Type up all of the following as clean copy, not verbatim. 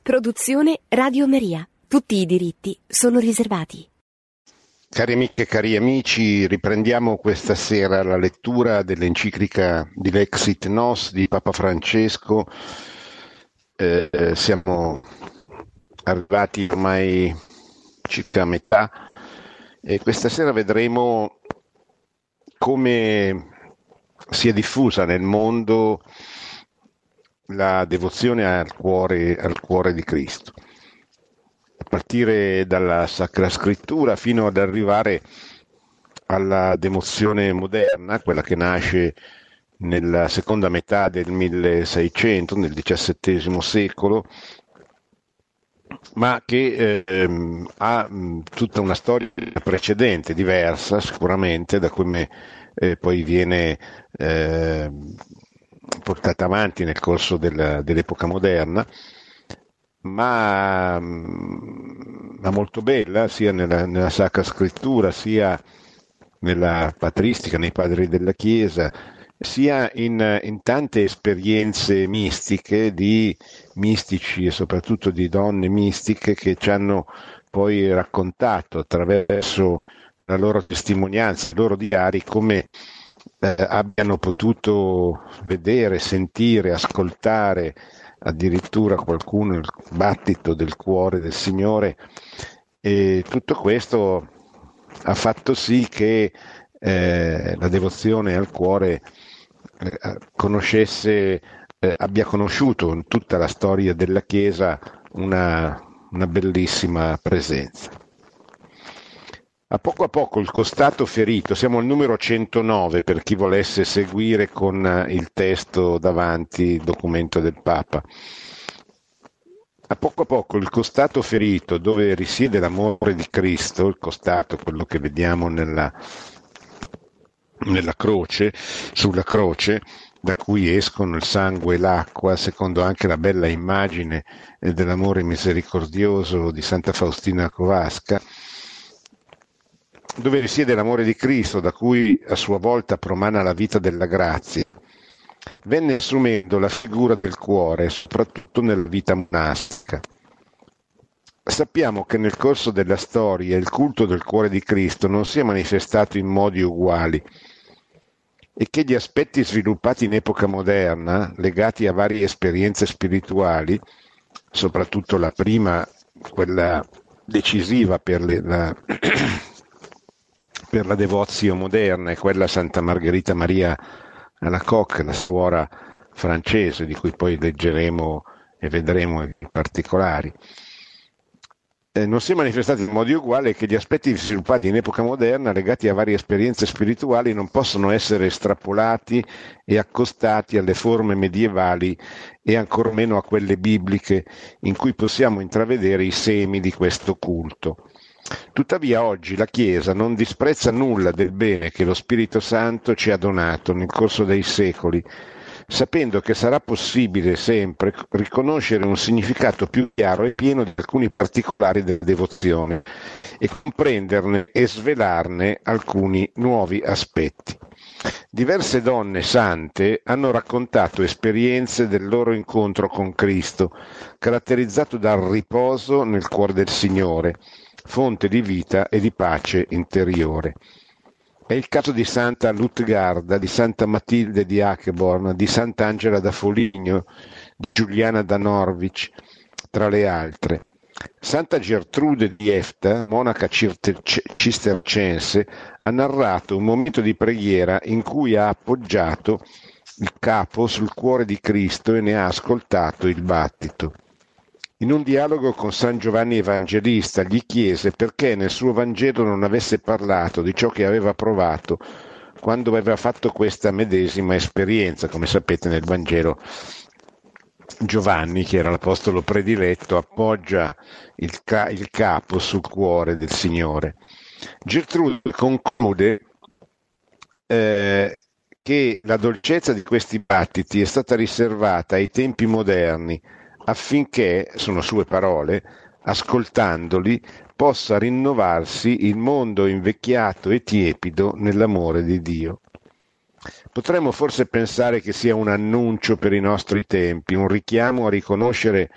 Produzione Radio Maria. Tutti i diritti sono riservati. Cari amiche e cari amici, riprendiamo questa sera la lettura dell'enciclica di Lexit Nos di Papa Francesco. Siamo arrivati ormai circa a metà e questa sera vedremo come si è diffusa nel mondo la devozione al cuore di Cristo, a partire dalla Sacra Scrittura fino ad arrivare alla devozione moderna, quella che nasce nella seconda metà del 1600, nel XVII secolo, ma che ha tutta una storia precedente, diversa sicuramente da come poi viene portata avanti nel corso dell'epoca moderna, ma molto bella sia nella Sacra Scrittura, sia nella patristica, nei padri della Chiesa, sia in tante esperienze mistiche di mistici e soprattutto di donne mistiche che ci hanno poi raccontato attraverso la loro testimonianza, i loro diari, come abbiano potuto vedere, sentire, ascoltare addirittura qualcuno il battito del cuore del Signore, e tutto questo ha fatto sì che la devozione al cuore abbia conosciuto in tutta la storia della Chiesa una bellissima presenza. A poco il costato ferito, siamo al numero 109 per chi volesse seguire con il testo davanti, il documento del Papa. A poco il costato ferito, dove risiede l'amore di Cristo, il costato, quello che vediamo nella croce, sulla croce, da cui escono il sangue e l'acqua, secondo anche la bella immagine dell'amore misericordioso di Santa Faustina Kowalska, dove risiede l'amore di Cristo, da cui a sua volta promana la vita della grazia, venne assumendo la figura del cuore, soprattutto nella vita monastica. Sappiamo che nel corso della storia il culto del cuore di Cristo non si è manifestato in modi uguali e che gli aspetti sviluppati in epoca moderna, legati a varie esperienze spirituali, soprattutto la prima, quella decisiva per la devozio moderna, è quella a Santa Margherita Maria Alacoque, la suora francese, di cui poi leggeremo e vedremo i particolari. Non si è manifestato in modi uguali, che gli aspetti sviluppati in epoca moderna legati a varie esperienze spirituali non possono essere estrapolati e accostati alle forme medievali e ancor meno a quelle bibliche, in cui possiamo intravedere i semi di questo culto. Tuttavia oggi la Chiesa non disprezza nulla del bene che lo Spirito Santo ci ha donato nel corso dei secoli, sapendo che sarà possibile sempre riconoscere un significato più chiaro e pieno di alcuni particolari della devozione e comprenderne e svelarne alcuni nuovi aspetti. Diverse donne sante hanno raccontato esperienze del loro incontro con Cristo, caratterizzato dal riposo nel cuore del Signore, fonte di vita e di pace interiore. È il caso di Santa Lutgarda, di Santa Matilde di Acheborn, di Sant'Angela da Foligno, di Giuliana da Norwich, tra le altre. Santa Gertrude di Efta, monaca cistercense, ha narrato un momento di preghiera in cui ha appoggiato il capo sul cuore di Cristo e ne ha ascoltato il battito. In un dialogo con San Giovanni Evangelista gli chiese perché nel suo Vangelo non avesse parlato di ciò che aveva provato quando aveva fatto questa medesima esperienza. Come sapete, nel Vangelo Giovanni, che era l'apostolo prediletto, appoggia il capo sul cuore del Signore. Gertrude conclude che la dolcezza di questi battiti è stata riservata ai tempi moderni, affinché, sono sue parole, ascoltandoli possa rinnovarsi il mondo invecchiato e tiepido nell'amore di Dio. Potremmo forse pensare che sia un annuncio per i nostri tempi, un richiamo a riconoscere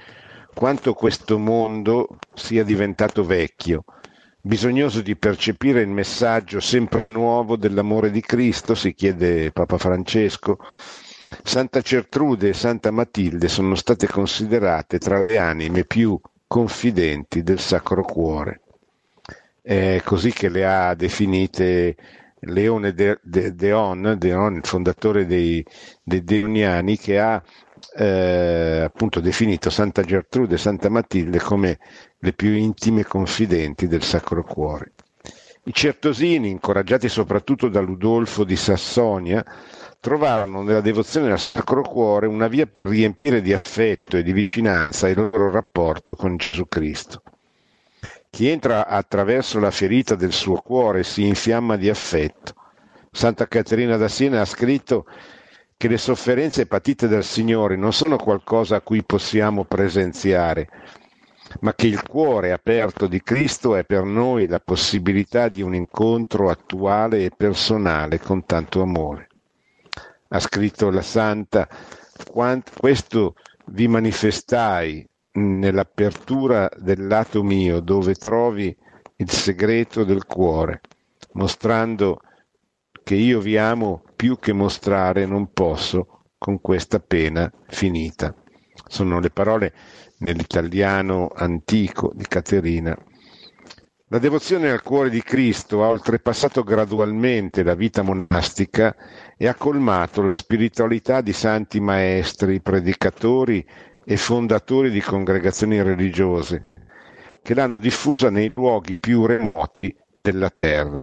quanto questo mondo sia diventato vecchio, bisognoso di percepire il messaggio sempre nuovo dell'amore di Cristo, si chiede Papa Francesco. Santa Gertrude e Santa Matilde sono state considerate tra le anime più confidenti del Sacro Cuore. È così che le ha definite Leone Deon, il fondatore dei Deoniani, che ha appunto definito Santa Gertrude e Santa Matilde come le più intime confidenti del Sacro Cuore. I certosini, incoraggiati soprattutto da Ludolfo di Sassonia, trovarono nella devozione al Sacro Cuore una via per riempire di affetto e di vicinanza il loro rapporto con Gesù Cristo. Chi entra attraverso la ferita del suo cuore si infiamma di affetto. Santa Caterina da Siena ha scritto che le sofferenze patite dal Signore non sono qualcosa a cui possiamo presenziare, ma che il cuore aperto di Cristo è per noi la possibilità di un incontro attuale e personale con tanto amore. Ha scritto la Santa: questo vi manifestai nell'apertura del lato mio, dove trovi il segreto del cuore, mostrando che io vi amo più che mostrare non posso con questa pena finita. Sono le parole nell'italiano antico di Caterina. La devozione al cuore di Cristo ha oltrepassato gradualmente la vita monastica e ha colmato la spiritualità di santi maestri, predicatori e fondatori di congregazioni religiose, che l'hanno diffusa nei luoghi più remoti della terra.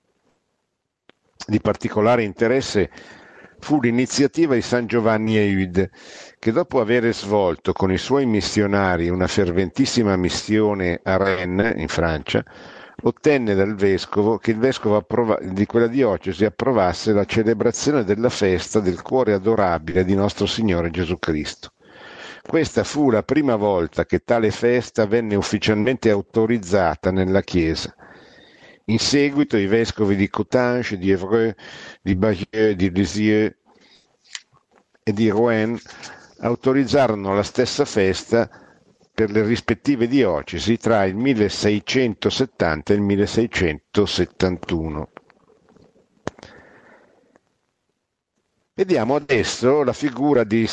Di particolare interesse fu l'iniziativa di San Giovanni Eudes, che dopo aver svolto con i suoi missionari una ferventissima missione a Rennes, in Francia, ottenne dal vescovo che il vescovo di quella diocesi approvasse la celebrazione della festa del cuore adorabile di nostro Signore Gesù Cristo. Questa fu la prima volta che tale festa venne ufficialmente autorizzata nella Chiesa. In seguito i vescovi di Coutances, di Évreux, di Bayeux, di Lisieux e di Rouen autorizzarono la stessa festa per le rispettive diocesi tra il 1670 e il 1671. Vediamo adesso la figura di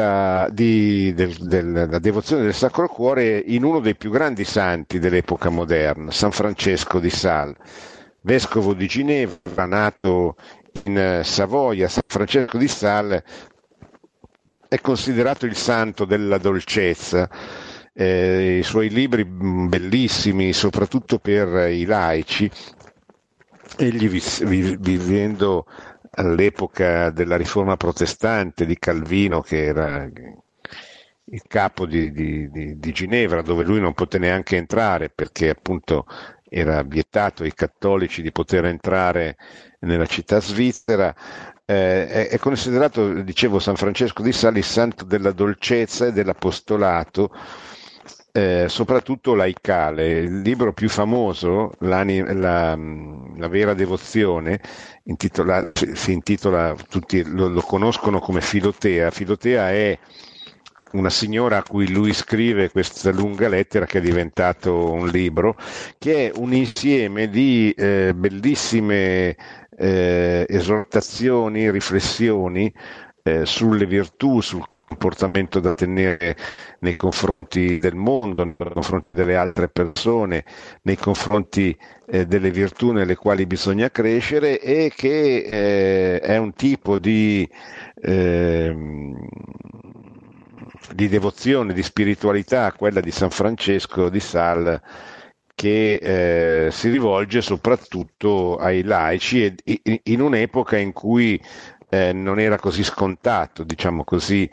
della devozione del Sacro Cuore in uno dei più grandi santi dell'epoca moderna, San Francesco di Sales, vescovo di Ginevra, nato in Savoia. San Francesco di Sales è considerato il santo della dolcezza. I suoi libri bellissimi, soprattutto per i laici, egli vivendo all'epoca della riforma protestante di Calvino, che era il capo di Ginevra, dove lui non poté neanche entrare perché appunto era vietato ai cattolici di poter entrare nella città svizzera. È considerato, dicevo, San Francesco di Sales, il santo della dolcezza e dell'apostolato, soprattutto laicale. Il libro più famoso, la vera devozione, si intitola, tutti lo conoscono come Filotea. Filotea è una signora a cui lui scrive questa lunga lettera che è diventato un libro, che è un insieme di bellissime esortazioni, riflessioni sulle virtù, sul comportamento da tenere nei confronti del mondo, nei confronti delle altre persone, nei confronti delle virtù nelle quali bisogna crescere, e che è un tipo di devozione, di spiritualità, quella di San Francesco di Sales, che si rivolge soprattutto ai laici e in un'epoca in cui non era così scontato, diciamo così,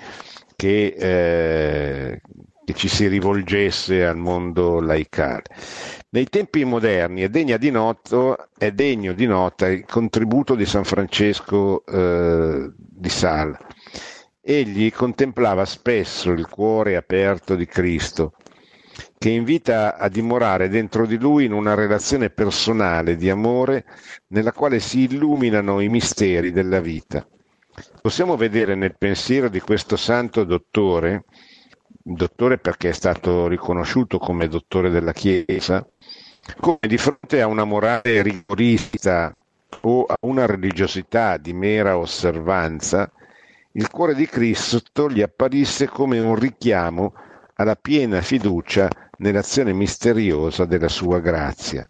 che ci si rivolgesse al mondo laicale. Nei tempi moderni è degno di nota il contributo di San Francesco di Sales. Egli contemplava spesso il cuore aperto di Cristo, che invita a dimorare dentro di lui in una relazione personale di amore nella quale si illuminano i misteri della vita. Possiamo vedere nel pensiero di questo santo dottore dottore perché è stato riconosciuto come dottore della Chiesa, come di fronte a una morale rigorista o a una religiosità di mera osservanza, il cuore di Cristo gli apparisse come un richiamo alla piena fiducia nell'azione misteriosa della sua grazia.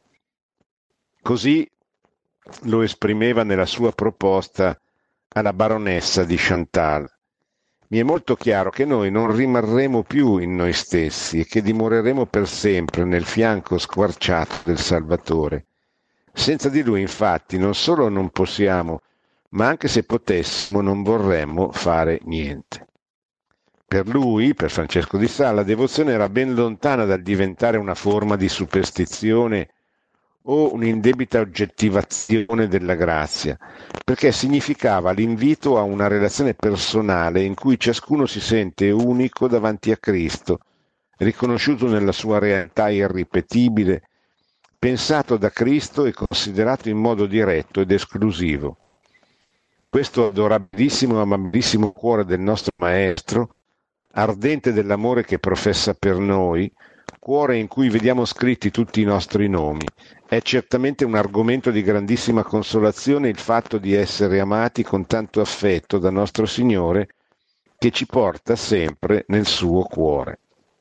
Così lo esprimeva nella sua proposta alla baronessa di Chantal. Mi è molto chiaro che noi non rimarremo più in noi stessi e che dimoreremo per sempre nel fianco squarciato del Salvatore. Senza di lui, infatti, non solo non possiamo, ma anche se potessimo non vorremmo fare niente. Per lui, per Francesco di Sales, la devozione era ben lontana dal diventare una forma di superstizione o un'indebita oggettivazione della grazia, perché significava l'invito a una relazione personale in cui ciascuno si sente unico davanti a Cristo, riconosciuto nella sua realtà irripetibile, pensato da Cristo e considerato in modo diretto ed esclusivo. Questo adorabilissimo e amabilissimo cuore del nostro Maestro, ardente dell'amore che professa per noi, cuore in cui vediamo scritti tutti i nostri nomi, è certamente un argomento di grandissima consolazione il fatto di essere amati con tanto affetto da nostro Signore che ci porta sempre nel suo cuore.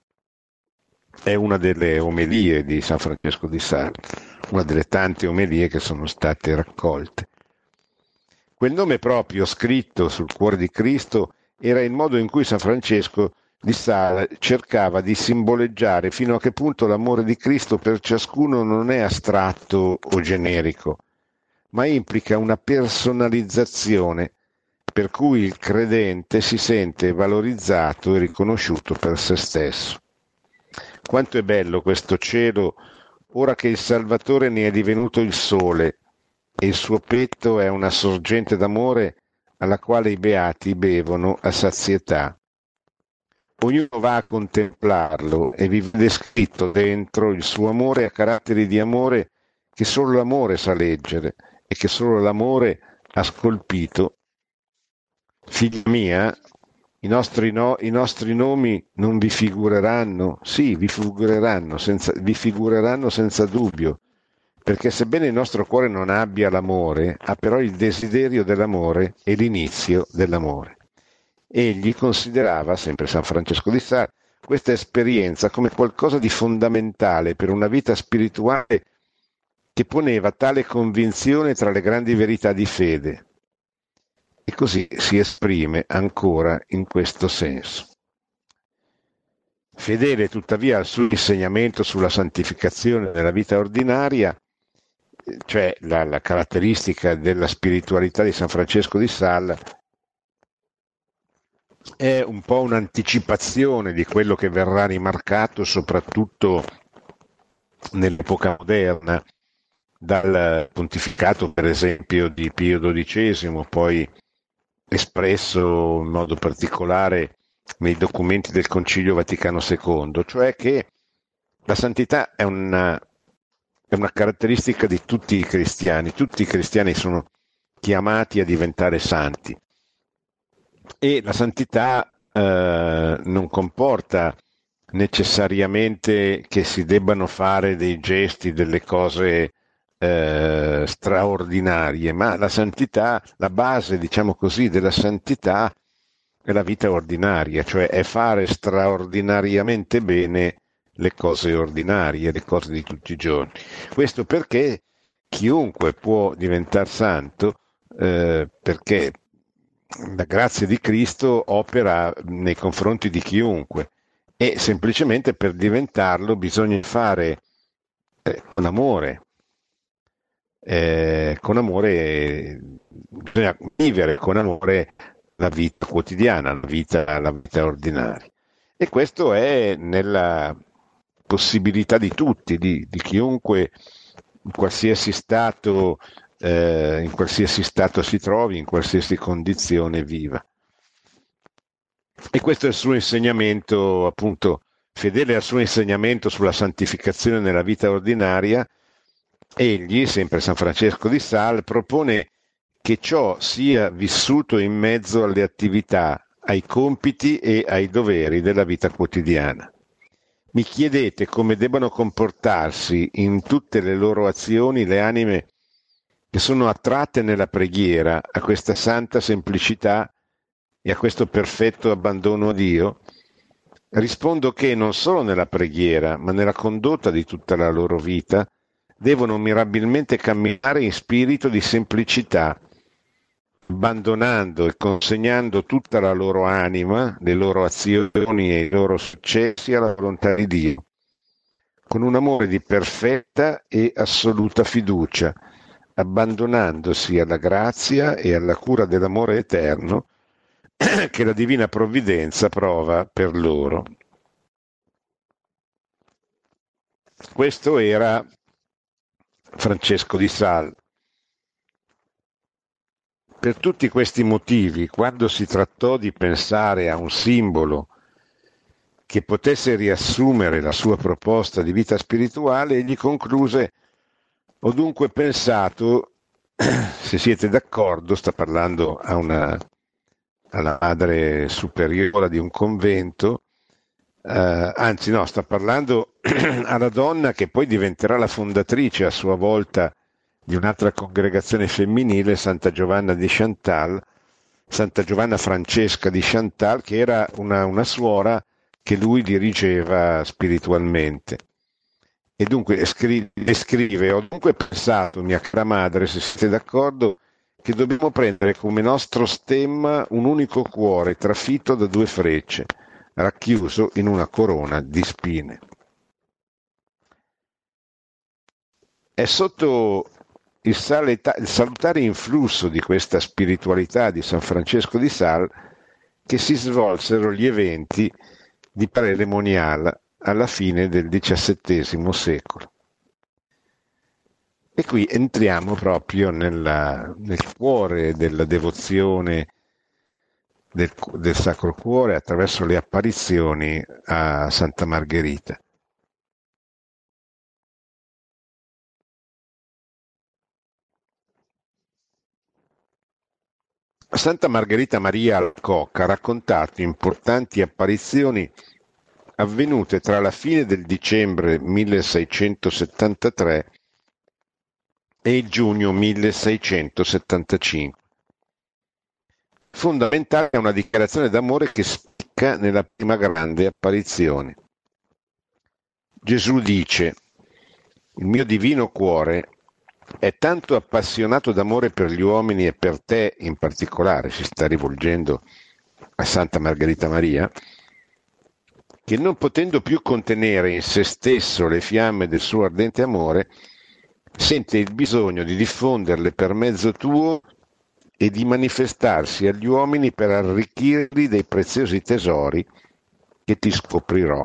È una delle omelie di San Francesco di Sales, una delle tante omelie che sono state raccolte. Quel nome proprio scritto sul cuore di Cristo era il modo in cui San Francesco di Sales cercava di simboleggiare fino a che punto l'amore di Cristo per ciascuno non è astratto o generico, ma implica una personalizzazione per cui il credente si sente valorizzato e riconosciuto per se stesso. Quanto è bello questo cielo, ora che il Salvatore ne è divenuto il sole e il suo petto è una sorgente d'amore alla quale i beati bevono a sazietà. Ognuno va a contemplarlo e vi vede scritto dentro il suo amore a caratteri di amore che solo l'amore sa leggere e che solo l'amore ha scolpito. Figlia mia, i nostri nomi non vi figureranno? Sì, vi figureranno senza dubbio, perché sebbene il nostro cuore non abbia l'amore, ha però il desiderio dell'amore e l'inizio dell'amore. Egli considerava, sempre San Francesco di Sales, questa esperienza come qualcosa di fondamentale per una vita spirituale che poneva tale convinzione tra le grandi verità di fede. E così si esprime ancora in questo senso. Fedele tuttavia al suo insegnamento sulla santificazione nella vita ordinaria, cioè la caratteristica della spiritualità di San Francesco di Sales, è un po' un'anticipazione di quello che verrà rimarcato soprattutto nell'epoca moderna dal pontificato, per esempio, di Pio XII, poi espresso in modo particolare nei documenti del Concilio Vaticano II, cioè che la santità è una caratteristica di tutti i cristiani sono chiamati a diventare santi. E la santità non comporta necessariamente che si debbano fare dei gesti, delle cose straordinarie, ma la santità, la base, diciamo così, della santità è la vita ordinaria, cioè è fare straordinariamente bene le cose ordinarie, le cose di tutti i giorni. Questo perché chiunque può diventare santo, perché la grazia di Cristo opera nei confronti di chiunque e semplicemente per diventarlo bisogna fare con amore, bisogna vivere con amore la vita quotidiana, la vita ordinaria. E questo è nella possibilità di tutti, di chiunque in qualsiasi stato si trovi, in qualsiasi condizione viva. E questo è il suo insegnamento, appunto, fedele al suo insegnamento sulla santificazione nella vita ordinaria. Egli, sempre San Francesco di Sales, propone che ciò sia vissuto in mezzo alle attività ai compiti e ai doveri della vita quotidiana. Mi chiedete come debbano comportarsi in tutte le loro azioni le anime che sono attratte nella preghiera a questa santa semplicità e a questo perfetto abbandono a Dio? Rispondo che non solo nella preghiera, ma nella condotta di tutta la loro vita, devono mirabilmente camminare in spirito di semplicità, abbandonando e consegnando tutta la loro anima, le loro azioni e i loro successi alla volontà di Dio, con un amore di perfetta e assoluta fiducia, abbandonandosi alla grazia e alla cura dell'amore eterno che la divina provvidenza prova per loro. Questo era Francesco di Sales. Per tutti questi motivi, quando si trattò di pensare a un simbolo che potesse riassumere la sua proposta di vita spirituale, egli concluse: ho dunque pensato, se siete d'accordo, sta parlando alla madre superiora di un convento, anzi no, sta parlando alla donna che poi diventerà la fondatrice a sua volta di un'altra congregazione femminile, Santa Giovanna di Chantal, Santa Giovanna Francesca di Chantal, che era una suora che lui dirigeva spiritualmente. E dunque scrive: ho dunque pensato, mia cara madre, se siete d'accordo, che dobbiamo prendere come nostro stemma un unico cuore trafitto da due frecce, racchiuso in una corona di spine. È sotto il salutare influsso di questa spiritualità di San Francesco di Sales che si svolsero gli eventi di Palais Monial alla fine del XVII secolo. E qui entriamo proprio nel cuore della devozione del Sacro Cuore attraverso le apparizioni a Santa Margherita. Santa Margherita Maria Alacoque ha raccontato importanti apparizioni avvenute tra la fine del dicembre 1673 e il giugno 1675. Fondamentale è una dichiarazione d'amore che spicca nella prima grande apparizione. Gesù dice: il mio divino cuore è tanto appassionato d'amore per gli uomini e per te in particolare, si sta rivolgendo a Santa Margherita Maria, che non potendo più contenere in se stesso le fiamme del suo ardente amore, sente il bisogno di diffonderle per mezzo tuo e di manifestarsi agli uomini per arricchirli dei preziosi tesori che ti scoprirò.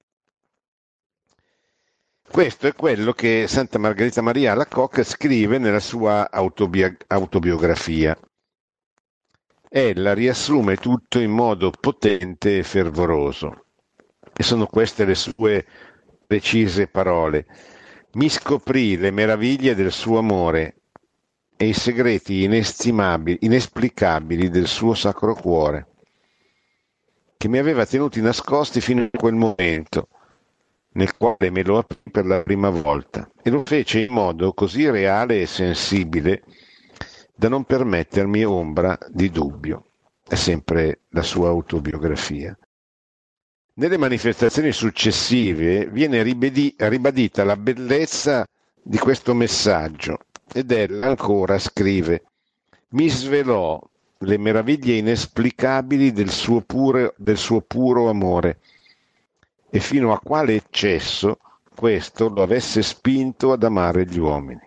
Questo è quello che Santa Margherita Maria Alacoque scrive nella sua autobiografia. Ella riassume tutto in modo potente e fervoroso. E sono queste le sue precise parole. Mi scoprì le meraviglie del suo amore e i segreti inesplicabili del suo Sacro Cuore, che mi aveva tenuti nascosti fino a quel momento, nel quale me lo aprì per la prima volta, e lo fece in modo così reale e sensibile da non permettermi ombra di dubbio. È sempre la sua autobiografia. Nelle manifestazioni successive viene ribadita la bellezza di questo messaggio ed ella ancora scrive: mi svelò le meraviglie inesplicabili del suo puro amore e fino a quale eccesso questo lo avesse spinto ad amare gli uomini.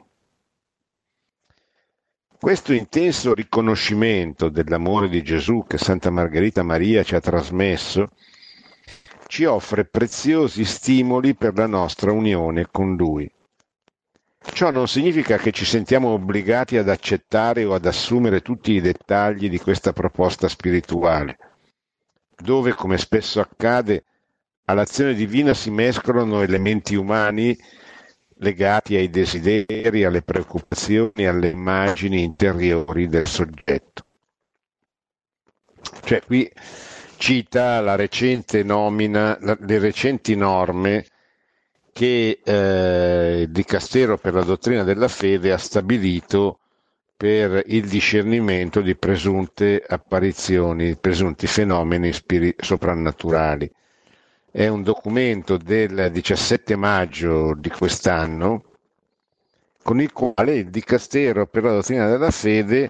Questo intenso riconoscimento dell'amore di Gesù che Santa Margherita Maria ci ha trasmesso ci offre preziosi stimoli per la nostra unione con Lui. Ciò non significa che ci sentiamo obbligati ad accettare o ad assumere tutti i dettagli di questa proposta spirituale, dove, come spesso accade, all'azione divina si mescolano elementi umani legati ai desideri, alle preoccupazioni, alle immagini interiori del soggetto. Cioè qui cita la recente nomina, le recenti norme che il Dicastero per la dottrina della fede ha stabilito per il discernimento di presunte apparizioni, presunti fenomeni soprannaturali. È un documento del 17 maggio di quest'anno con il quale il Dicastero per la dottrina della fede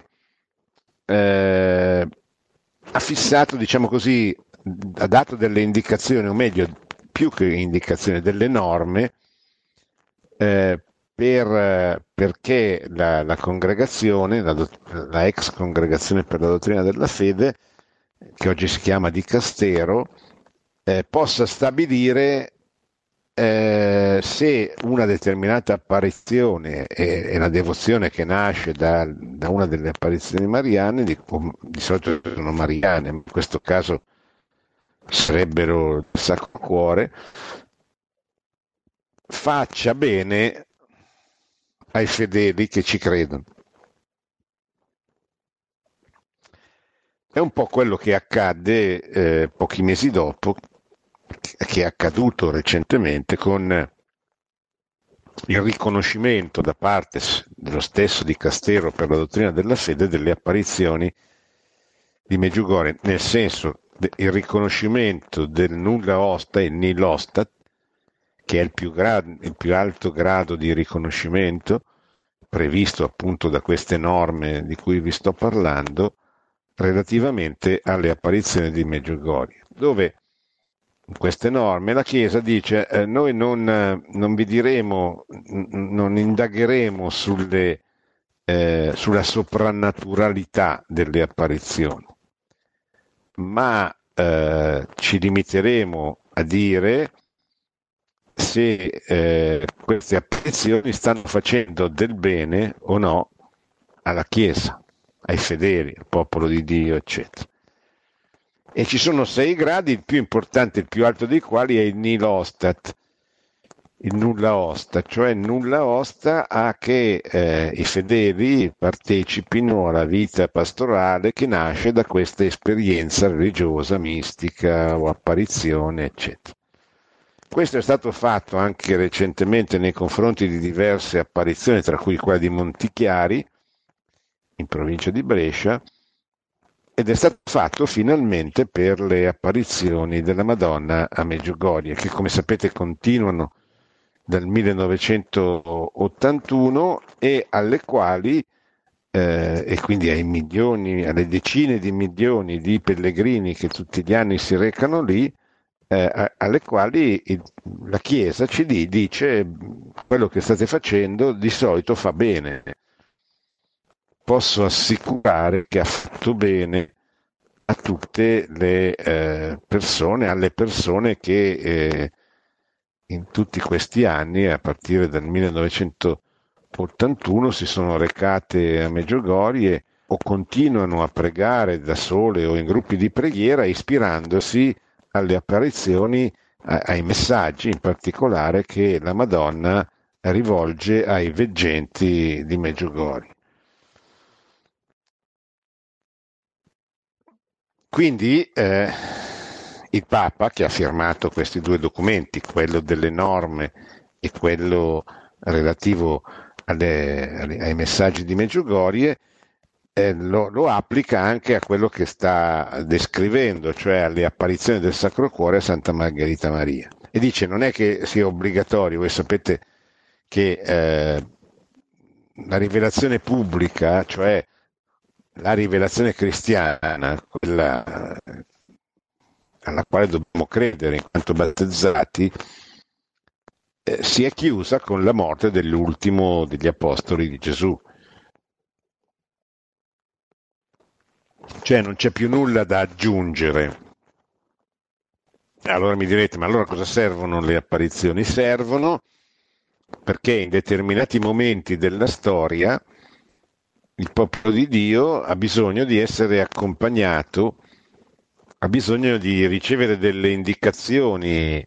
ha fissato, diciamo così, ha dato delle indicazioni, o meglio, più che indicazioni, delle norme perché la congregazione, la ex congregazione per la dottrina della fede, che oggi si chiama Dicastero, possa stabilire se una determinata apparizione e la devozione che nasce da una delle apparizioni mariane, di solito sono mariane, in questo caso sarebbero il Sacro Cuore, faccia bene ai fedeli che ci credono. È un po' quello che accadde pochi mesi dopo, che è accaduto recentemente con il riconoscimento da parte dello stesso Dicastero per la dottrina della fede delle apparizioni di Medjugorje, nel senso il riconoscimento del nulla osta, il nil ostat, che è il più alto grado di riconoscimento previsto appunto da queste norme di cui vi sto parlando, relativamente alle apparizioni di Medjugorje, dove in queste norme la Chiesa dice noi non vi diremo, non indagheremo sulla soprannaturalità delle apparizioni, ma ci limiteremo a dire se queste apparizioni stanno facendo del bene o no alla Chiesa, ai fedeli, al popolo di Dio, eccetera. E ci sono 6 gradi, il più importante, il più alto dei quali è il nil ostat, il nulla osta, cioè nulla osta a che i fedeli partecipino alla vita pastorale che nasce da questa esperienza religiosa, mistica o apparizione, eccetera. Questo è stato fatto anche recentemente nei confronti di diverse apparizioni, tra cui quella di Montichiari, in provincia di Brescia, ed è stato fatto finalmente per le apparizioni della Madonna a Medjugorje, che come sapete continuano dal 1981 e alle quali, e quindi ai milioni, alle decine di milioni di pellegrini che tutti gli anni si recano lì, alle quali la Chiesa ci dice quello che state facendo di solito fa bene. Posso assicurare che ha fatto bene a tutte le persone, alle persone che in tutti questi anni, a partire dal 1981, si sono recate a Medjugorje o continuano a pregare da sole o in gruppi di preghiera, ispirandosi alle apparizioni, ai messaggi in particolare che la Madonna rivolge ai veggenti di Medjugorje. Quindi il Papa, che ha firmato questi 2 documenti, quello delle norme e quello relativo ai messaggi di Medjugorje, lo applica anche a quello che sta descrivendo, cioè alle apparizioni del Sacro Cuore a Santa Margherita Maria. E dice non è che sia obbligatorio, voi sapete che la rivelazione pubblica, cioè la rivelazione cristiana, quella alla quale dobbiamo credere in quanto battezzati, si è chiusa con la morte dell'ultimo degli apostoli di Gesù. Cioè non c'è più nulla da aggiungere. Allora mi direte, ma allora cosa servono le apparizioni? Servono perché in determinati momenti della storia il popolo di Dio ha bisogno di essere accompagnato, ha bisogno di ricevere delle indicazioni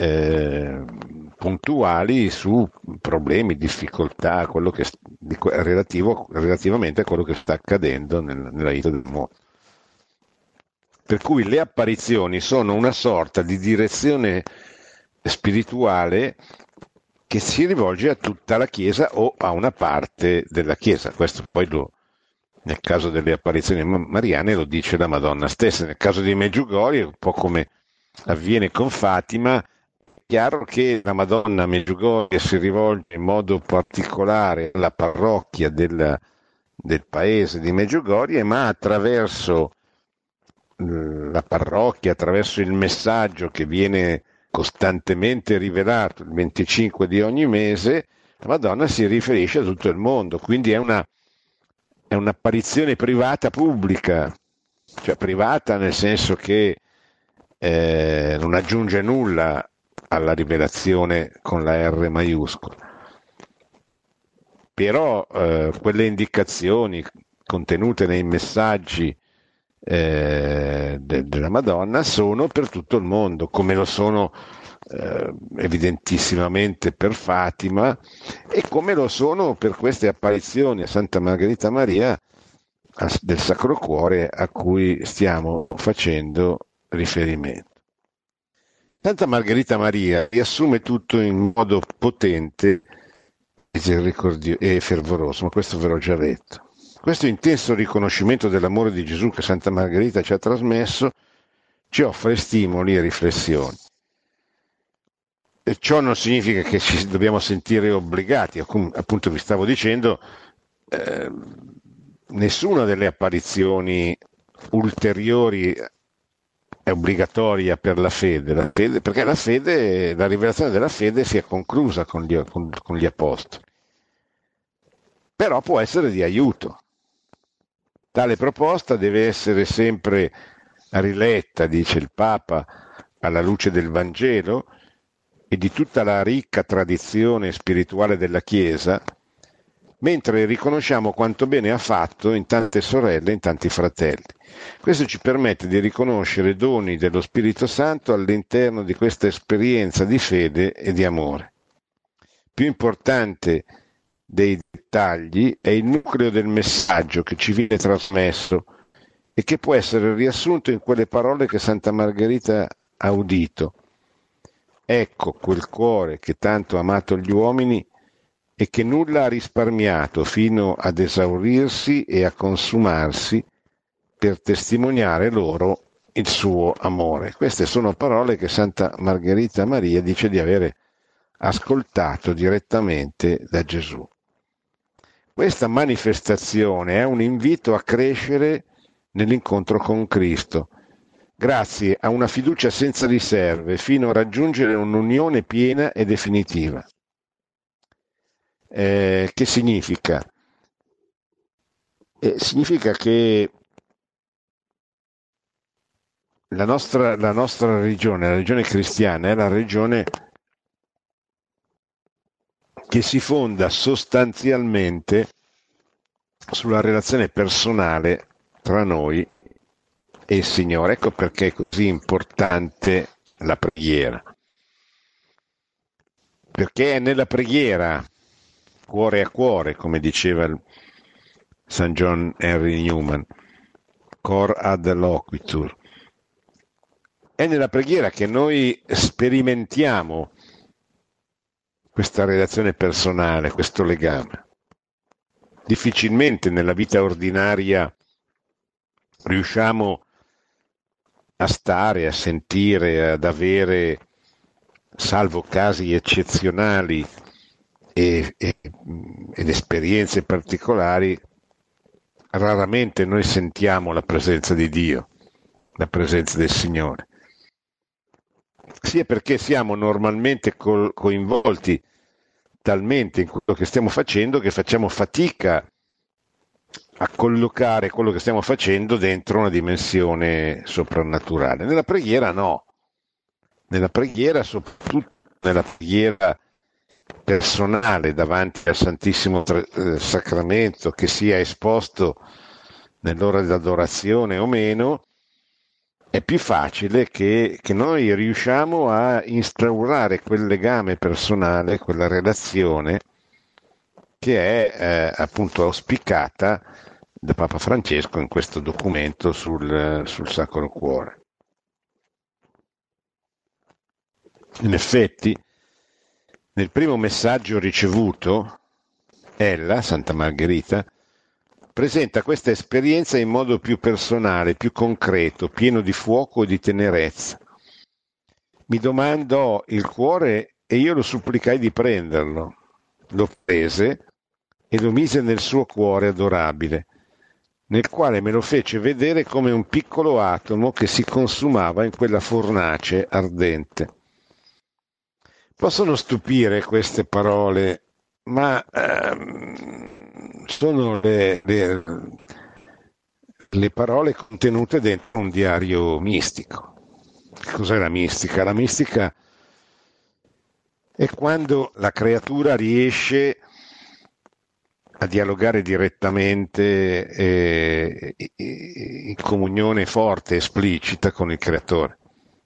puntuali su problemi, difficoltà, quello che, relativamente a quello che sta accadendo nella vita del mondo. per cui le apparizioni sono una sorta di direzione spirituale che si rivolge a tutta la Chiesa o a una parte della Chiesa. Questo poi nel caso delle apparizioni mariane lo dice la Madonna stessa. Nel caso di Medjugorje, un po' come avviene con Fatima, è chiaro che la Madonna a Medjugorje si rivolge in modo particolare alla parrocchia del paese di Medjugorje, ma attraverso la parrocchia, attraverso il messaggio che viene costantemente rivelato il 25 di ogni mese, la Madonna si riferisce a tutto il mondo, quindi è un'apparizione privata pubblica, cioè privata nel senso che non aggiunge nulla alla rivelazione con la R maiuscola. Però quelle indicazioni contenute nei messaggi della Madonna sono per tutto il mondo, come lo sono evidentissimamente per Fatima e come lo sono per queste apparizioni a Santa Margherita Maria del Sacro Cuore a cui stiamo facendo riferimento. Santa Margherita Maria riassume tutto in modo potente e fervoroso, ma questo ve l'ho già detto. Questo intenso riconoscimento dell'amore di Gesù che Santa Margherita ci ha trasmesso ci offre stimoli e riflessioni. E ciò non significa che ci dobbiamo sentire obbligati, appunto vi stavo dicendo, nessuna delle apparizioni ulteriori è obbligatoria per la fede, perché la rivelazione della fede si è conclusa con gli apostoli, però può essere di aiuto. Tale proposta deve essere sempre riletta, dice il Papa, alla luce del Vangelo e di tutta la ricca tradizione spirituale della Chiesa, mentre riconosciamo quanto bene ha fatto in tante sorelle e in tanti fratelli. Questo ci permette di riconoscere doni dello Spirito Santo all'interno di questa esperienza di fede e di amore. Più importante dei dettagli è il nucleo del messaggio che ci viene trasmesso e che può essere riassunto in quelle parole che Santa Margherita ha udito. Ecco quel cuore che tanto ha amato gli uomini e che nulla ha risparmiato fino ad esaurirsi e a consumarsi per testimoniare loro il suo amore. Queste sono parole che Santa Margherita Maria dice di avere ascoltato direttamente da Gesù. Questa manifestazione è un invito a crescere nell'incontro con Cristo, grazie a una fiducia senza riserve, fino a raggiungere un'unione piena e definitiva. Che significa? Significa che la nostra religione, la religione cristiana, è la religione che si fonda sostanzialmente sulla relazione personale tra noi e il Signore. Ecco perché è così importante la preghiera. Perché è nella preghiera, cuore a cuore, come diceva San John Henry Newman, cor ad loquitur. È nella preghiera che noi sperimentiamo questa relazione personale, questo legame. Difficilmente nella vita ordinaria riusciamo a stare, a sentire, ad avere, salvo casi eccezionali ed esperienze particolari, raramente noi sentiamo la presenza di Dio, la presenza del Signore. Sia perché siamo normalmente coinvolti talmente in quello che stiamo facendo che facciamo fatica a collocare quello che stiamo facendo dentro una dimensione soprannaturale. Nella preghiera no. Nella preghiera, soprattutto nella preghiera personale davanti al Santissimo Sacramento, che sia esposto nell'ora dell'adorazione o meno, è più facile che noi riusciamo a instaurare quel legame personale, quella relazione che è appunto auspicata da Papa Francesco in questo documento sul Sacro Cuore. In effetti, nel primo messaggio ricevuto, ella, Santa Margherita, presenta questa esperienza in modo più personale, più concreto, pieno di fuoco e di tenerezza. Mi domandò il cuore e io lo supplicai di prenderlo. Lo prese e lo mise nel suo cuore adorabile, nel quale me lo fece vedere come un piccolo atomo che si consumava in quella fornace ardente. Possono stupire queste parole, ma sono le parole contenute dentro un diario mistico. Cos'è la mistica? La mistica è quando la creatura riesce a dialogare direttamente in comunione forte, esplicita con il creatore.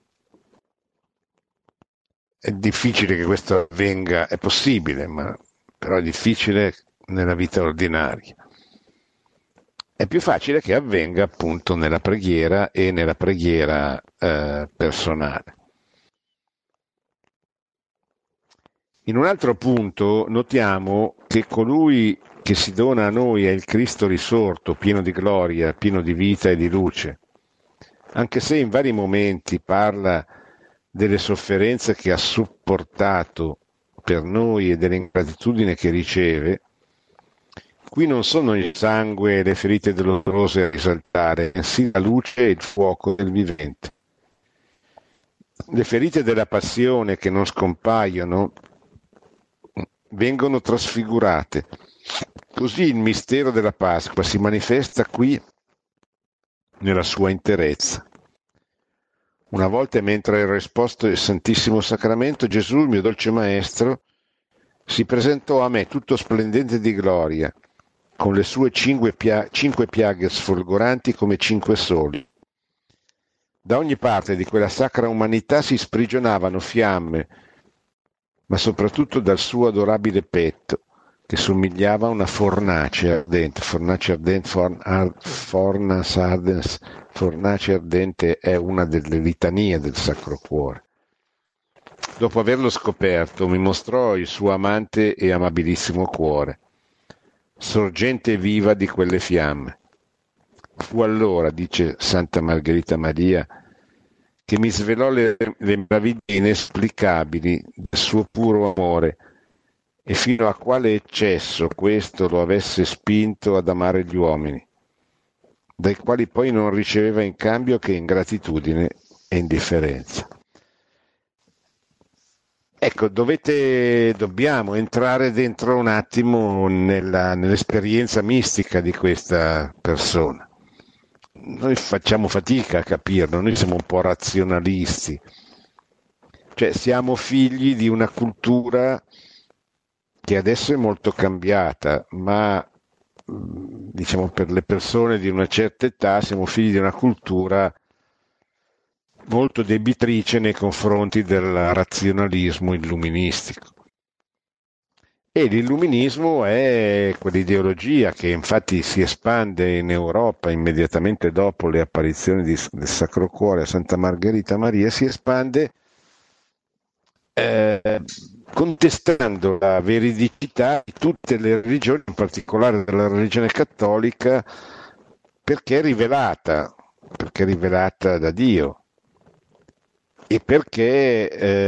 È difficile che questo avvenga, è possibile, ma però è difficile nella vita ordinaria. È più facile che avvenga appunto nella preghiera e nella preghiera personale. In un altro punto notiamo che colui che si dona a noi è il Cristo risorto, pieno di gloria, pieno di vita e di luce. Anche se in vari momenti parla delle sofferenze che ha sopportato per noi e dell'ingratitudine che riceve, qui non sono il sangue e le ferite dolorose a risaltare, bensì la luce e il fuoco del vivente. Le ferite della passione che non scompaiono vengono trasfigurate. Così il mistero della Pasqua si manifesta qui nella sua interezza. Una volta, mentre ero esposto il Santissimo Sacramento, Gesù, il mio dolce Maestro, si presentò a me tutto splendente di gloria, con le sue cinque piaghe sfolgoranti come 5 soli. Da ogni parte di quella sacra umanità si sprigionavano fiamme, ma soprattutto dal suo adorabile petto, che somigliava a una fornace ardente. Fornace ardente è una delle litanie del Sacro Cuore. Dopo averlo scoperto, mi mostrò il suo amante e amabilissimo cuore, sorgente viva di quelle fiamme. Fu allora, dice Santa Margherita Maria, che mi svelò le meraviglie inesplicabili del suo puro amore e fino a quale eccesso questo lo avesse spinto ad amare gli uomini, dai quali poi non riceveva in cambio che ingratitudine e indifferenza. Ecco, dobbiamo entrare dentro un attimo nell'esperienza mistica di questa persona. Noi facciamo fatica a capirlo, noi siamo un po' razionalisti, cioè siamo figli di una cultura che adesso è molto cambiata, ma diciamo per le persone di una certa età siamo figli di una cultura molto debitrice nei confronti del razionalismo illuministico. E l'illuminismo è quell'ideologia che infatti si espande in Europa immediatamente dopo le apparizioni del Sacro Cuore a Santa Margherita Maria, si espande contestando la veridicità di tutte le religioni, in particolare della religione cattolica, perché è rivelata da Dio e perché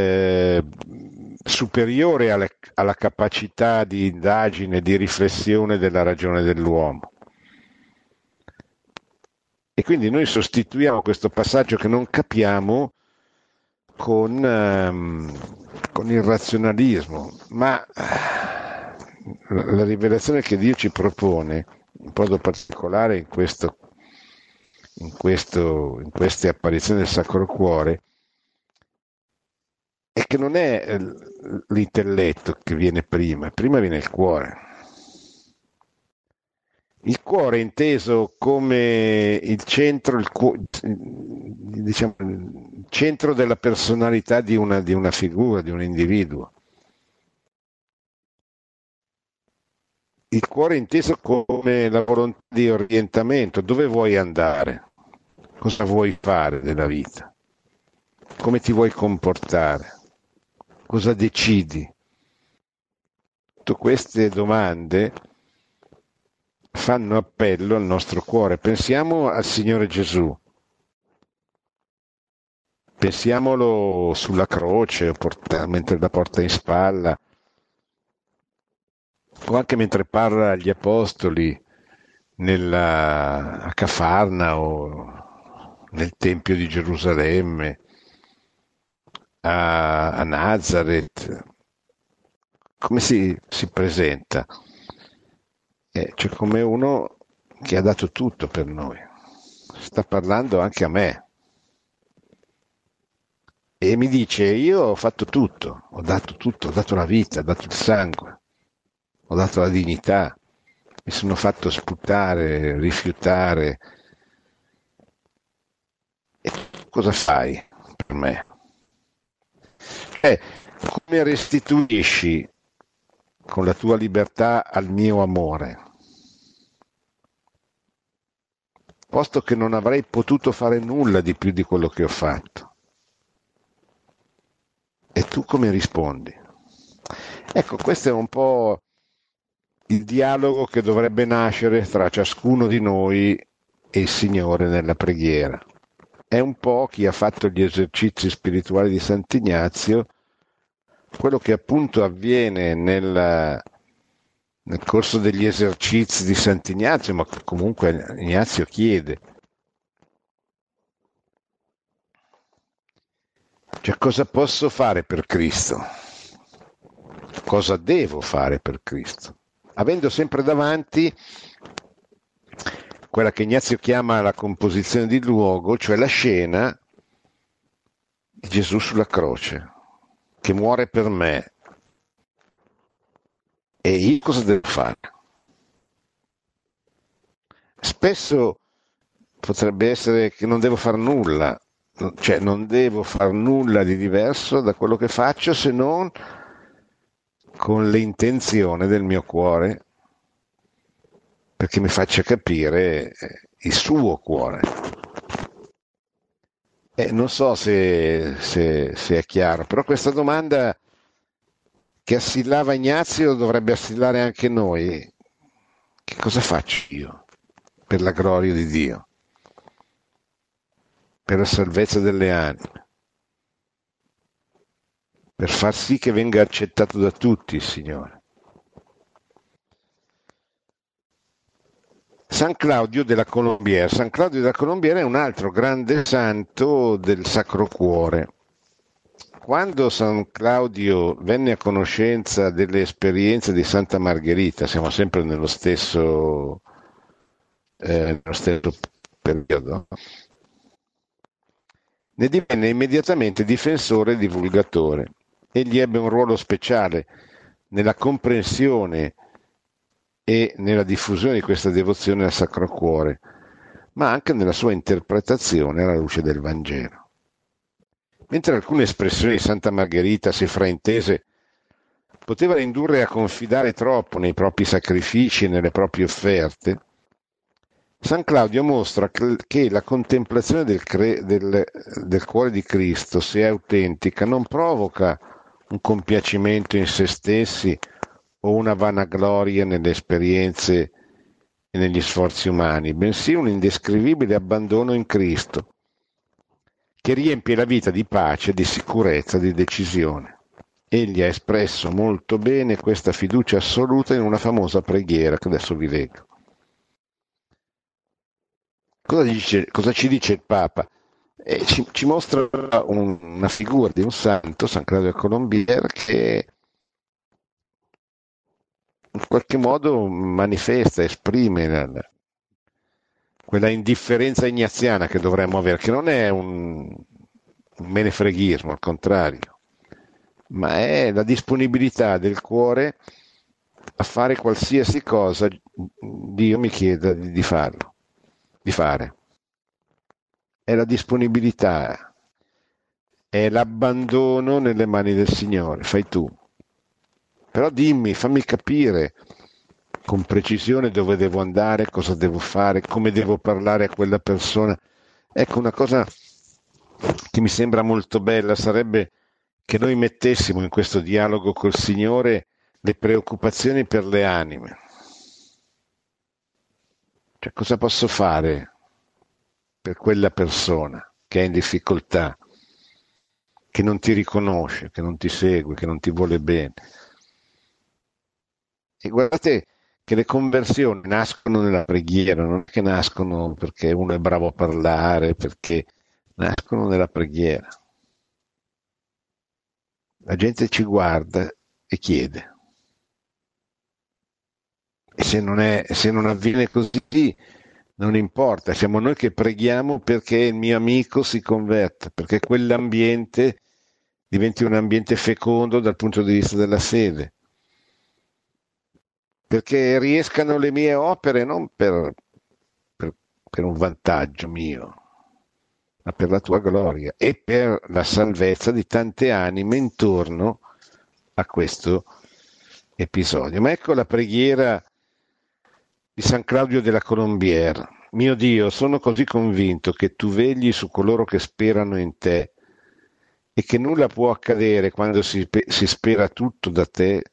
superiore alla capacità di indagine, di riflessione della ragione dell'uomo. E quindi noi sostituiamo questo passaggio che non capiamo con il razionalismo, ma la rivelazione che Dio ci propone, in modo particolare in queste apparizioni del Sacro Cuore, è che non è l'intelletto che viene prima viene il cuore. Il cuore è inteso come il centro, diciamo, il centro della personalità di una figura, di un individuo. il cuore inteso come la volontà di orientamento, dove vuoi andare, cosa vuoi fare della vita, come ti vuoi comportare, cosa decidi. Tutte queste domande fanno appello al nostro cuore. Pensiamo al Signore Gesù, pensiamolo sulla croce, mentre la porta in spalla, o anche mentre parla agli apostoli a Cafarna o nel Tempio di Gerusalemme, a Nazareth. Come si presenta? C'è come uno che ha dato tutto per noi. Sta parlando anche a me. E mi dice, io ho fatto tutto, ho dato la vita, ho dato il sangue, ho dato la dignità, mi sono fatto sputare, rifiutare. E tu cosa fai per me? Come restituisci con la tua libertà al mio amore? Posto che non avrei potuto fare nulla di più di quello che ho fatto. E tu come rispondi? Ecco, questo è un po' il dialogo che dovrebbe nascere tra ciascuno di noi e il Signore nella preghiera. È un po' chi ha fatto gli esercizi spirituali di Sant'Ignazio, quello che appunto avviene nel corso degli esercizi di Sant'Ignazio, ma comunque Ignazio chiede. Cioè, cosa posso fare per Cristo? Cosa devo fare per Cristo? Avendo sempre davanti quella che Ignazio chiama la composizione di luogo, cioè la scena di Gesù sulla croce, che muore per me. E io cosa devo fare? Spesso potrebbe essere che non devo fare nulla, cioè non devo fare nulla di diverso da quello che faccio se non con l'intenzione del mio cuore, perché mi faccia capire il suo cuore. Non so se è chiaro, però questa domanda che assillava Ignazio dovrebbe assillare anche noi. Che cosa faccio io per la gloria di Dio, per la salvezza delle anime, per far sì che venga accettato da tutti il Signore? San Claudio della Colombiera. San Claudio della Colombiera è un altro grande santo del Sacro Cuore. Quando San Claudio venne a conoscenza delle esperienze di Santa Margherita, siamo sempre nello stesso periodo, ne divenne immediatamente difensore e divulgatore. Egli ebbe un ruolo speciale nella comprensione e nella diffusione di questa devozione al Sacro Cuore, ma anche nella sua interpretazione alla luce del Vangelo. Mentre alcune espressioni di Santa Margherita, se fraintese, potevano indurre a confidare troppo nei propri sacrifici e nelle proprie offerte, San Claudio mostra che la contemplazione del cuore di Cristo, se è autentica, non provoca un compiacimento in se stessi o una vanagloria nelle esperienze e negli sforzi umani, bensì un indescrivibile abbandono in Cristo, che riempie la vita di pace, di sicurezza, di decisione. Egli ha espresso molto bene questa fiducia assoluta in una famosa preghiera che adesso vi leggo. Cosa ci dice il Papa? Ci mostra una figura di un santo, San Claudio Colombier, che in qualche modo manifesta, esprime quella indifferenza ignaziana che dovremmo avere, che non è un menefreghismo, al contrario, ma è la disponibilità del cuore a fare qualsiasi cosa Dio mi chieda di farlo, di fare. È la disponibilità, è l'abbandono nelle mani del Signore, fai tu. Però dimmi, fammi capire con precisione dove devo andare, cosa devo fare, come devo parlare a quella persona. Ecco, una cosa che mi sembra molto bella sarebbe che noi mettessimo in questo dialogo col Signore le preoccupazioni per le anime. Cioè, cosa posso fare per quella persona che è in difficoltà, che non ti riconosce, che non ti segue, che non ti vuole bene? E guardate che le conversioni nascono nella preghiera, non è che nascono perché uno è bravo a parlare, perché nascono nella preghiera. La gente ci guarda e chiede. E se non avviene così, non importa, siamo noi che preghiamo perché il mio amico si converta, perché quell'ambiente diventi un ambiente fecondo dal punto di vista della fede, perché riescano le mie opere non per un vantaggio mio, ma per la tua gloria e per la salvezza di tante anime intorno a questo episodio. Ma ecco la preghiera di San Claudio della Colombière. Mio Dio, sono così convinto che tu vegli su coloro che sperano in te e che nulla può accadere quando si spera tutto da te.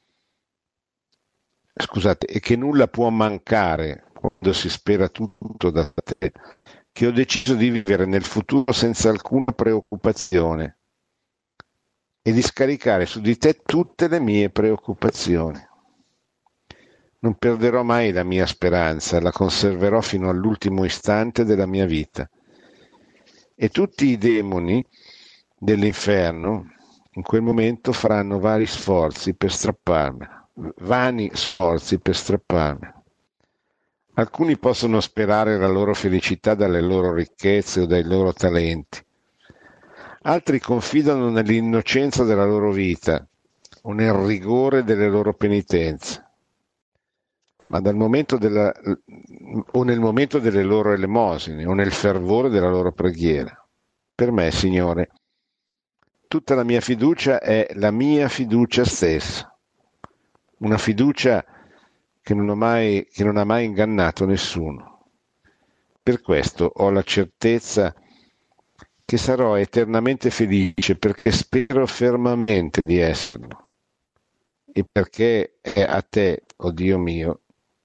Scusate, e che nulla può mancare quando si spera tutto da te, che ho deciso di vivere nel futuro senza alcuna preoccupazione e di scaricare su di te tutte le mie preoccupazioni. Non perderò mai la mia speranza, la conserverò fino all'ultimo istante della mia vita. E tutti i demoni dell'inferno in quel momento faranno vari sforzi per strapparmela, vani sforzi per strapparmela. Alcuni possono sperare la loro felicità dalle loro ricchezze o dai loro talenti. Altri confidano nell'innocenza della loro vita o nel rigore delle loro penitenze. Ma o nel momento delle loro elemosine o nel fervore della loro preghiera. Per me, Signore, tutta la mia fiducia è la mia fiducia stessa, una fiducia che non ha mai ingannato nessuno. Per questo ho la certezza che sarò eternamente felice perché spero fermamente di esserlo e perché è a te, oh Dio mio,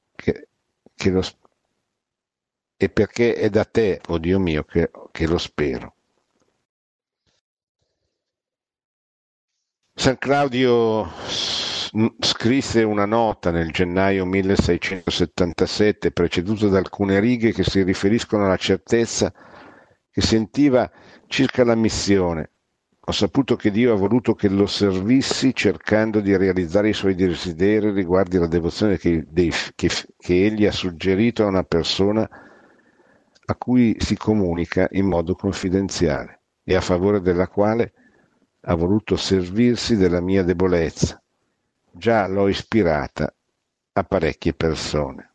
e perché è da te, oh Dio mio, che lo spero. San Claudio scrisse una nota nel gennaio 1677, preceduta da alcune righe che si riferiscono alla certezza che sentiva circa la missione. Ho saputo che Dio ha voluto che lo servissi cercando di realizzare i suoi desideri riguardo alla devozione che egli ha suggerito a una persona a cui si comunica in modo confidenziale e a favore della quale ha voluto servirsi della mia debolezza. Già l'ho ispirata a parecchie persone.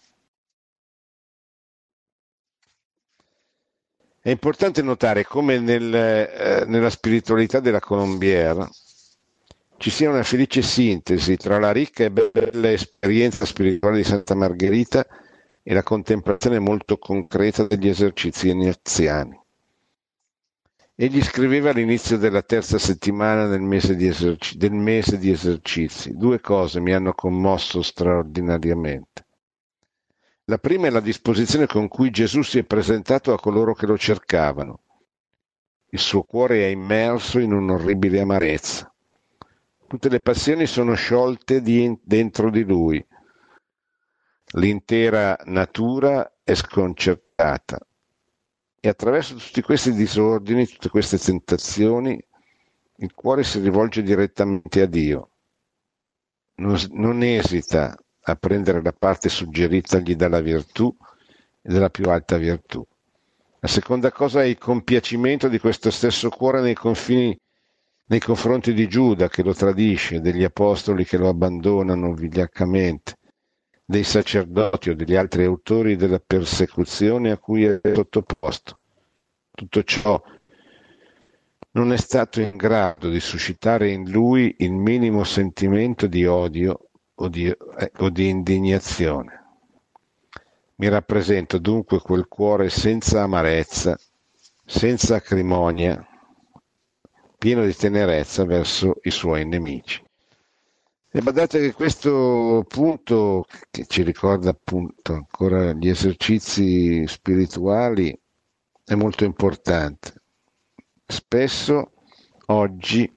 È importante notare come nella spiritualità della Colombière ci sia una felice sintesi tra la ricca e bella esperienza spirituale di Santa Margherita e la contemplazione molto concreta degli esercizi iniziani. Egli scriveva all'inizio della terza settimana del mese di esercizi. Due cose mi hanno commosso straordinariamente. La prima è la disposizione con cui Gesù si è presentato a coloro che lo cercavano. Il suo cuore è immerso in un'orribile amarezza. Tutte le passioni sono sciolte dentro di lui. L'intera natura è sconcertata. E attraverso tutti questi disordini, tutte queste tentazioni, il cuore si rivolge direttamente a Dio. Non esita a prendere la parte suggeritagli dalla virtù e dalla più alta virtù. La seconda cosa è il compiacimento di questo stesso cuore nei confronti di Giuda che lo tradisce, degli apostoli che lo abbandonano vigliaccamente, dei sacerdoti o degli altri autori della persecuzione a cui è sottoposto. Tutto ciò non è stato in grado di suscitare in lui il minimo sentimento di odio o di indignazione. Mi rappresento dunque quel cuore senza amarezza, senza acrimonia, pieno di tenerezza verso i suoi nemici. E badate che questo punto, che ci ricorda appunto ancora gli esercizi spirituali, è molto importante. Spesso oggi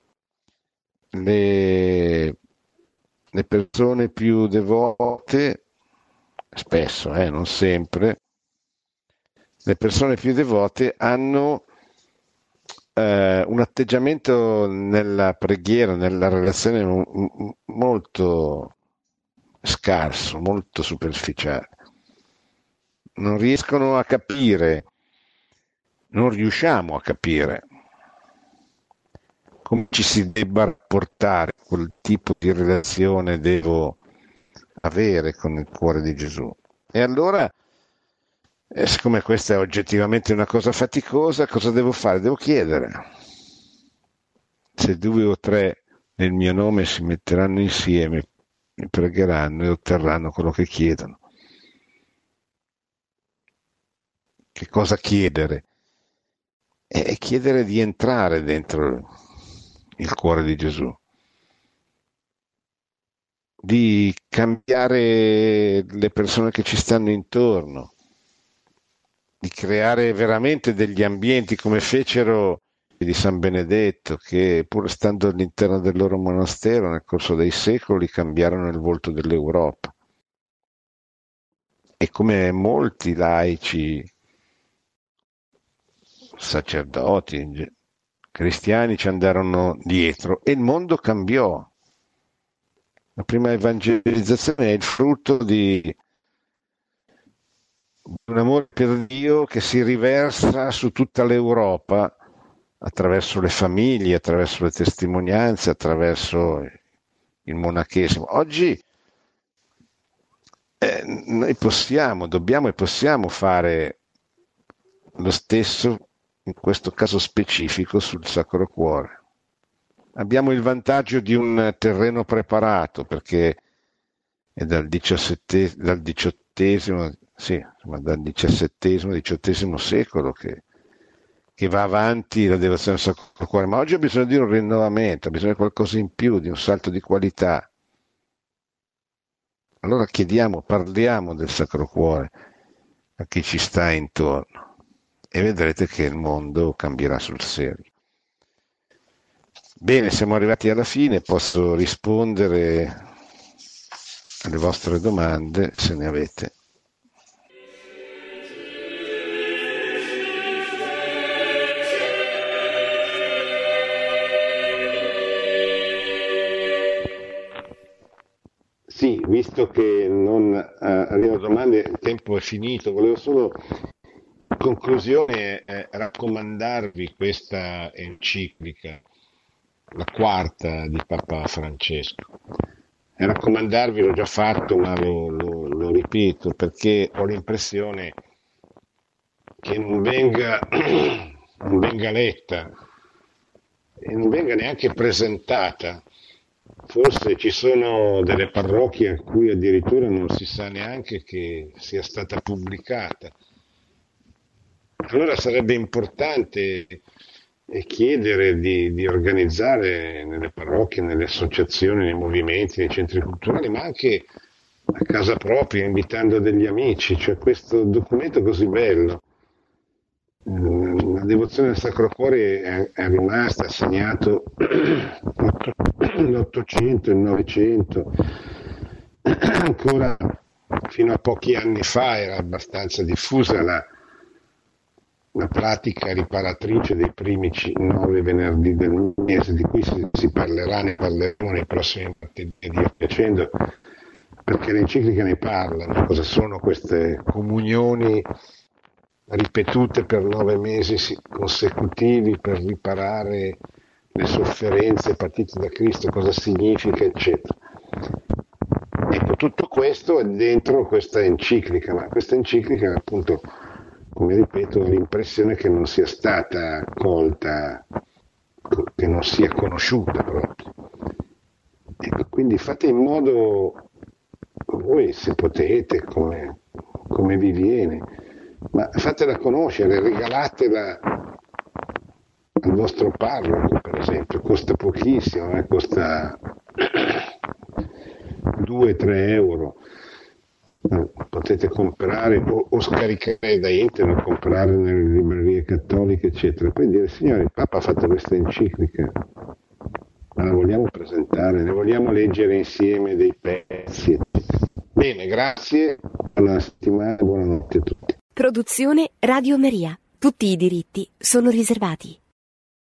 le persone più devote, spesso, non sempre, le persone più devote hanno un atteggiamento nella preghiera, nella relazione molto scarso, molto superficiale. Non riescono a capire, non riusciamo a capire come ci si debba rapportare, quel tipo di relazione devo avere con il cuore di Gesù. E allora, siccome questa è oggettivamente una cosa faticosa, cosa devo fare? Devo chiedere. Se 2 o 3 nel mio nome si metteranno insieme, mi pregheranno e otterranno quello che chiedono. Che cosa chiedere? È chiedere di entrare dentro il cuore di Gesù, di cambiare le persone che ci stanno intorno, di creare veramente degli ambienti come fecero di San Benedetto, che pur stando all'interno del loro monastero nel corso dei secoli cambiarono il volto dell'Europa. E come molti laici, sacerdoti, cristiani ci andarono dietro e il mondo cambiò. La prima evangelizzazione è il frutto di un amore per Dio che si riversa su tutta l'Europa attraverso le famiglie, attraverso le testimonianze, attraverso il monachesimo. Oggi noi dobbiamo e possiamo fare lo stesso, in questo caso specifico, sul Sacro Cuore. Abbiamo il vantaggio di un terreno preparato, perché è dal XVII secolo che va avanti la devozione al Sacro Cuore, ma oggi ha bisogno di un rinnovamento, ha bisogno di qualcosa in più, di un salto di qualità. Allora parliamo del Sacro Cuore a chi ci sta intorno e vedrete che il mondo cambierà sul serio. Bene, siamo arrivati alla fine, posso rispondere alle vostre domande se ne avete. Sì, visto che non arrivano domande, il tempo è finito, volevo solo in conclusione raccomandarvi questa enciclica, la quarta di Papa Francesco. E raccomandarvi, l'ho già fatto, ma lo ripeto, perché ho l'impressione che non venga letta e non venga neanche presentata. Forse ci sono delle parrocchie a cui addirittura non si sa neanche che sia stata pubblicata. Allora sarebbe importante chiedere di organizzare nelle parrocchie, nelle associazioni, nei movimenti, nei centri culturali, ma anche a casa propria, invitando degli amici, cioè questo documento così bello. La devozione al Sacro Cuore è rimasta, ha segnato l'Ottocento, il Novecento, ancora fino a pochi anni fa era abbastanza diffusa la pratica riparatrice dei primi 9 venerdì del mese, di cui si parlerà, ne parleremo nei prossimi martedì, Dio piacendo, perché l'enciclica ne parla, cosa sono queste comunioni ripetute per 9 mesi consecutivi per riparare le sofferenze patite da Cristo, cosa significa, eccetera. Ecco, tutto questo è dentro questa enciclica, ma questa enciclica, appunto, come ripeto, ho l'impressione che non sia stata colta, che non sia conosciuta proprio. Ecco, quindi fate in modo voi se potete, come vi viene, ma fatela conoscere, regalatela al vostro parroco, per esempio, costa pochissimo, costa 2-3 euro. Potete comprare o scaricare da internet, comprare nelle librerie cattoliche, eccetera. Poi dire: signore, il Papa ha fatto questa enciclica, ma la vogliamo presentare, ne vogliamo leggere insieme dei pezzi. Bene, grazie, buona settimana, buonanotte a tutti. Produzione Radio Maria. Tutti i diritti sono riservati.